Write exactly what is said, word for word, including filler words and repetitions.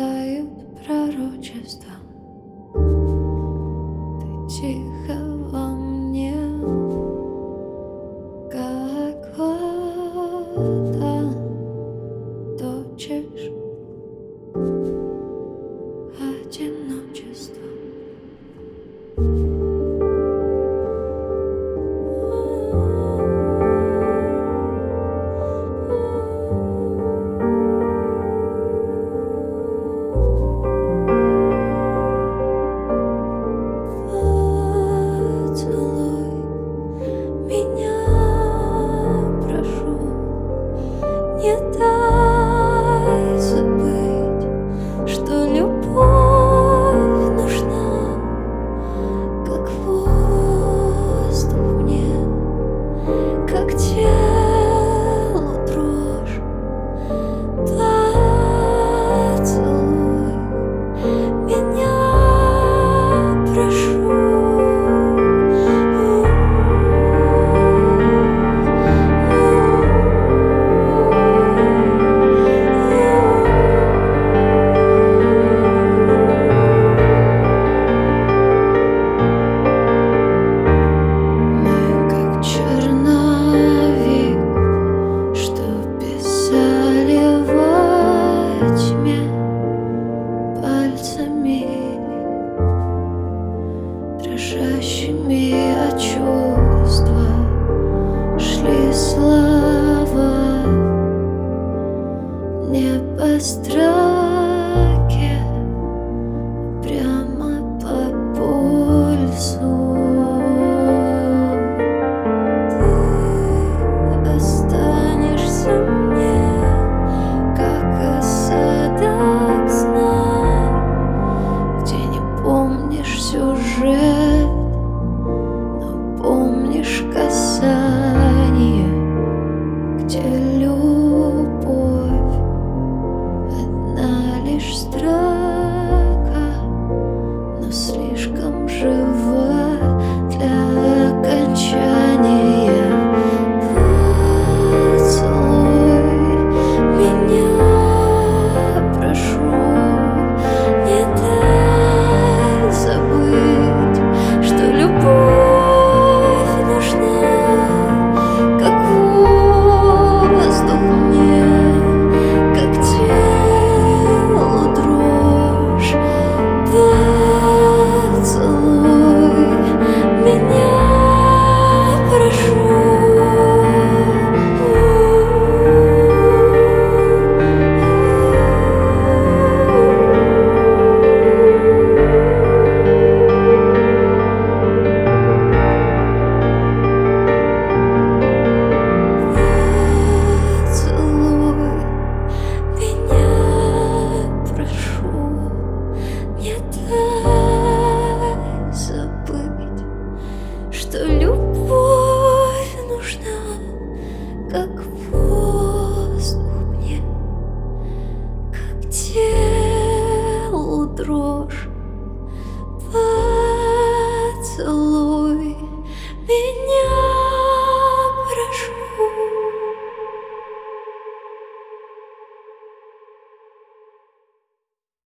тают пророчества. Ты тихо во мне, как вода, точишь одиночество. Не дай забыть, что любовь нужна, как воздух мне, как телу дрожь. Поцелуй меня, прошу. Дрожащими от чувства шли слова не по строке, прямо по пульсу. Ты останешься мне, как осадок сна, где не помнишь сюжет, но помнишь касание, где любовь одна лишь страсть.